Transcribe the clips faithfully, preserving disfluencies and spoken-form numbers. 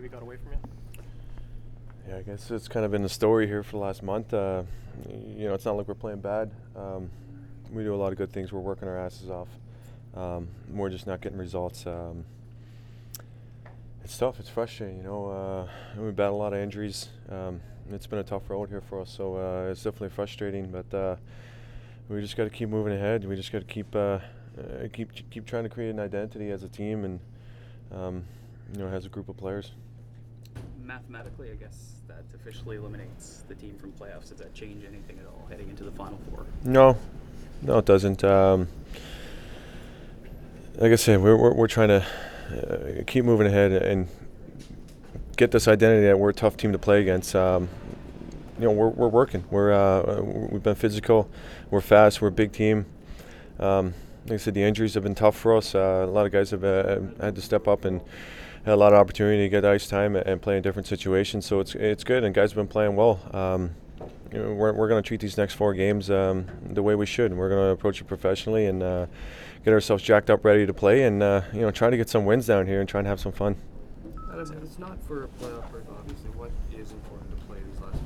maybe got away from you? Yeah, I guess it's kind of been the story here for the last month. Uh, you know, it's not like we're playing bad. Um, we do a lot of good things. We're working our asses off. Um, we're just not getting results. Um, it's tough. It's frustrating. You know, uh, we battle a lot of injuries. Um, it's been a tough road here for us, so uh, it's definitely frustrating. But uh, we just got to keep moving ahead. We just got to keep uh, uh, keep keep trying to create an identity as a team and um, you know, as a group of players. Mathematically, I guess that officially eliminates the team from playoffs. Does that change anything at all heading into the Final Four? No, no, it doesn't. Um, like I said, we're we're, we're trying to uh, keep moving ahead and get this identity that we're a tough team to play against. Um, you know, we're we're working. We're uh, we've been physical. We're fast. We're a big team. Um, like I said, the injuries have been tough for us. Uh, a lot of guys have uh, had to step up and had a lot of opportunity to get ice time and play in different situations. So it's it's good, and guys have been playing well. Um, you know, we're we're going to treat these next four games um, the way we should. We're going to approach it professionally and uh, get ourselves jacked up, ready to play, and uh, you know, try to get some wins down here and try and have some fun. Adam, it's not for a playoff berth, obviously. What is important to play these last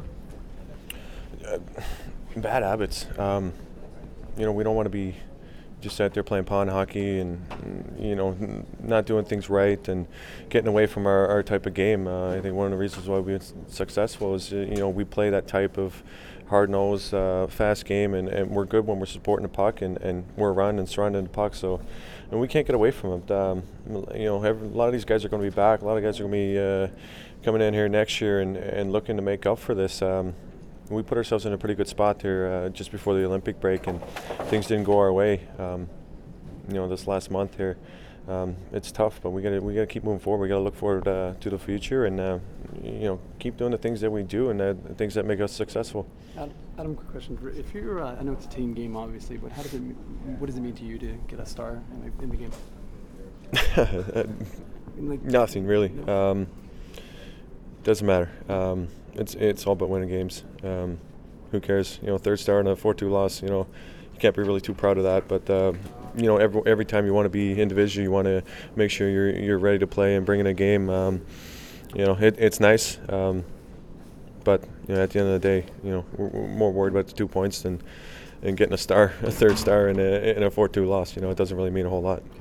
few games for? Uh, bad habits. Um, you know, we don't want to be just out there playing pond hockey and, you know, not doing things right and getting away from our, our type of game. Uh, I think one of the reasons why we've been successful is, uh, you know, we play that type of hard-nosed, uh, fast game, and, and we're good when we're supporting the puck and, and we're around and surrounding the puck. So, and we can't get away from it. Um, you know, every, a lot of these guys are going to be back. A lot of guys are going to be uh, coming in here next year and, and looking to make up for this. Um, we put ourselves in a pretty good spot here uh, just before the Olympic break, and things didn't go our way. Um, you know, this last month here, um, it's tough, but we got to we got to keep moving forward. We got to look forward uh, to the future, and uh, you know, keep doing the things that we do and uh, the things that make us successful. Adam, Adam quick question: if you're, uh, I know it's a team game, obviously, but how does it, what does it mean to you to get a star in the, in the game? like, Nothing really. Um, doesn't matter. Um, It's it's all about winning games. Um, who cares? You know, third star in a four two loss. You know, you can't be really too proud of that. But uh, you know, every every time you want to be individual, you want to make sure you're you're ready to play and bring in a game. Um, you know, it, it's nice. Um, but you know, at the end of the day, you know, we're, we're more worried about the two points than and getting a star, a third star in a in a four two loss. You know, it doesn't really mean a whole lot.